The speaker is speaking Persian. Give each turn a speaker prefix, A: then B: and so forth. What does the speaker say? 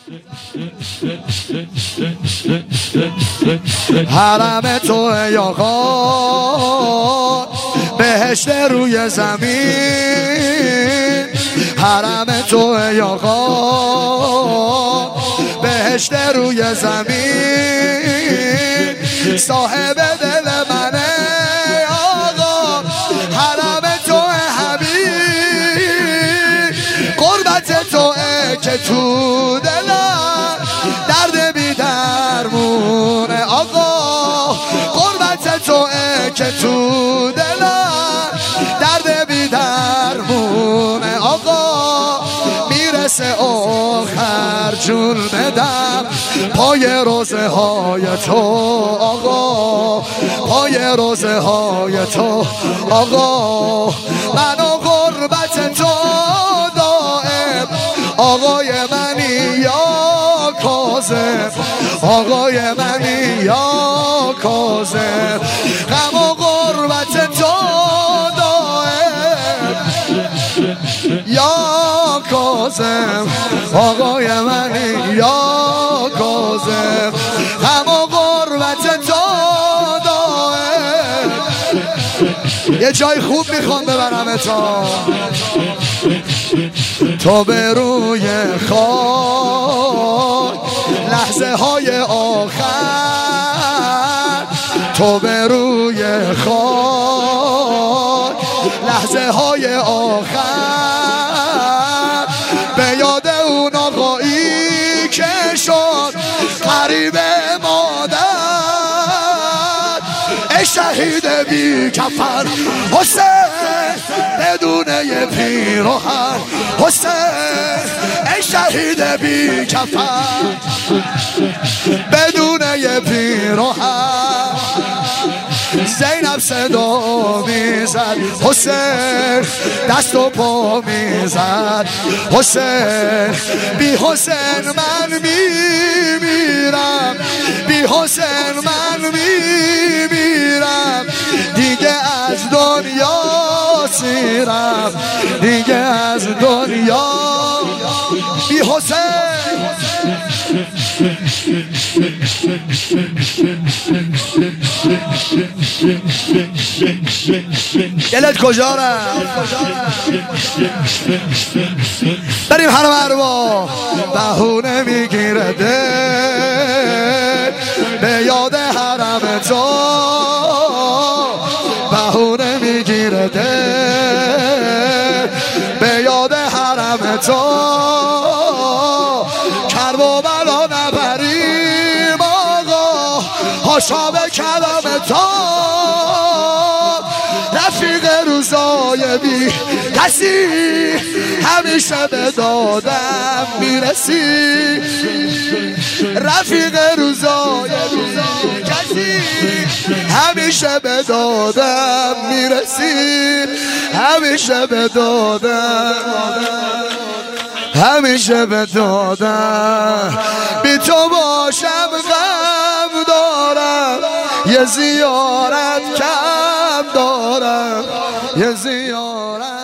A: حرم تو ای آقا بهشت روی زمین، حرم تو ای آقا بهشت روی زمین، صاحب دل منه آقا حرم تو حبیب، قربت تو که تو دلم درد بی درمونه آقا، قربت تو که تو دلم درد بی درمونه آقا، میرسه آخر جون بدم پای روزه های تو آقا، پای روزه های تو آقا، منو غربت تو دائم آقای منی یا کاظم، آقای منی یا کاظم، غم و غربت تو دائم یا کاظم، آقای منی یا کاظم، غم و غربت تو دائم. یه جای خوب میخوام ببرم تو به روی خاک لحظه های آخر، تو به روی خاک لحظه های آخر، به یاد اون آقایی که شد قریب مادر، ای شهید بی کفن حسین بدون یه پیراهن، حسین ای شهید بی کفن بدون یه پیراهن، زینب صدا میزد حسین دست و پا میزد حسین، بی حسین من میمیرم، بی حسین من میمیرم، دیگه از دنیا سیرم، دیگه از دنیا بی حسین. دلت کجا رفت؟ بریم حرم ارواح، بهونه میگیره دل به یاد حرم تو، بهونه میگیره دل به یاد حرم تو، کرب و بلا نبریم آقا حاشا به کلام تو، رفیق روزای بی کسی همیشه به دادم میرسی، رفیق روزای بی کسی همیشه به دادم میرسی، همیشه به دادم، همیشه به دادم، بی تو باشم غم دارم، یه زیارت کم دارم، یه زیارت